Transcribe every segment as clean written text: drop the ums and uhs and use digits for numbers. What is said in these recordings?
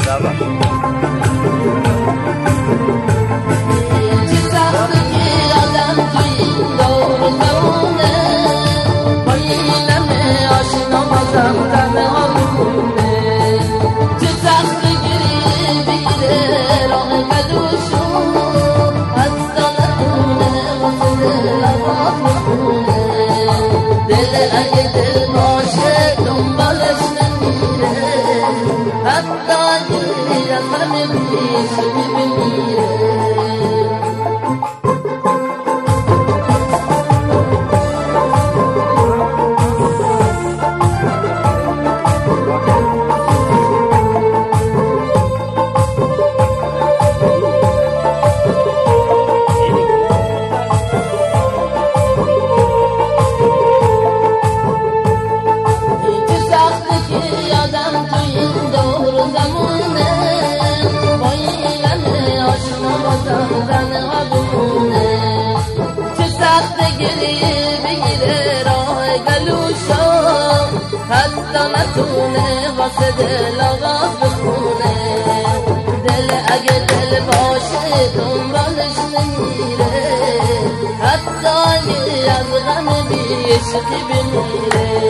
حتی نتونه واسه دل آغاز بخونه. دل اگه دل باشه دنبالش نمیره، حتی اگه از غم بی عشقی بمیره.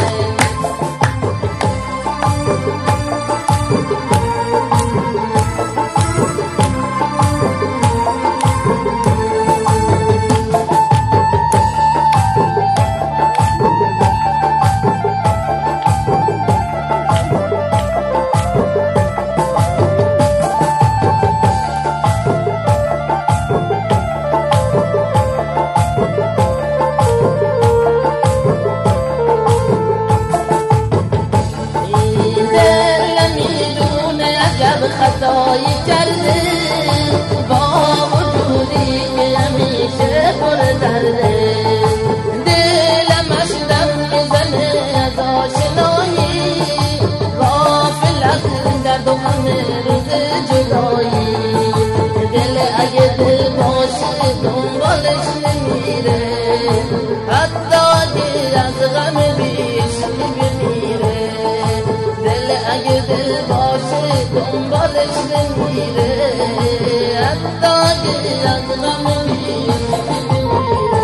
خطایی کرده با وجودی که همیشه پر درده، دلمش دم میزنه از آشنایی، غافل از درد و غم روز جدایی. دل اگه دل باشه دنبالش نمیره، حتی اگه از غم بیشتری بمیره. دل اگه دل باشه دنبالش نمیره، حتی اگه از غم بیشتری بمیره.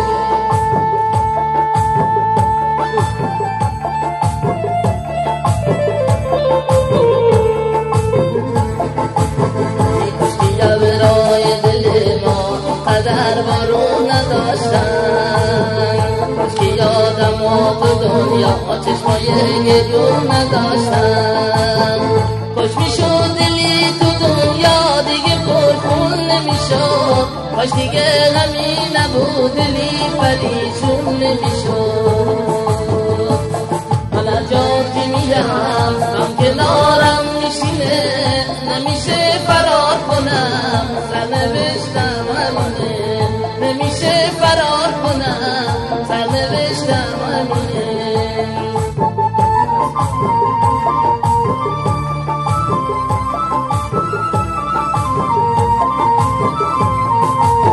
کشکی برای دل ما قدر بارون نداشتن، کشکی یادم تو دنیا چشمای گریون نداشتن. خوش میشد دلی تو دنیا دیگه پرخون نمیشد، کاش دیگه همین نبود دلی پریشون نمیشد. من هر جا که میرم غم کنارم میشینه، نمیشه فرار کنم سرنوشتم همونه، نمیشه فرار کنم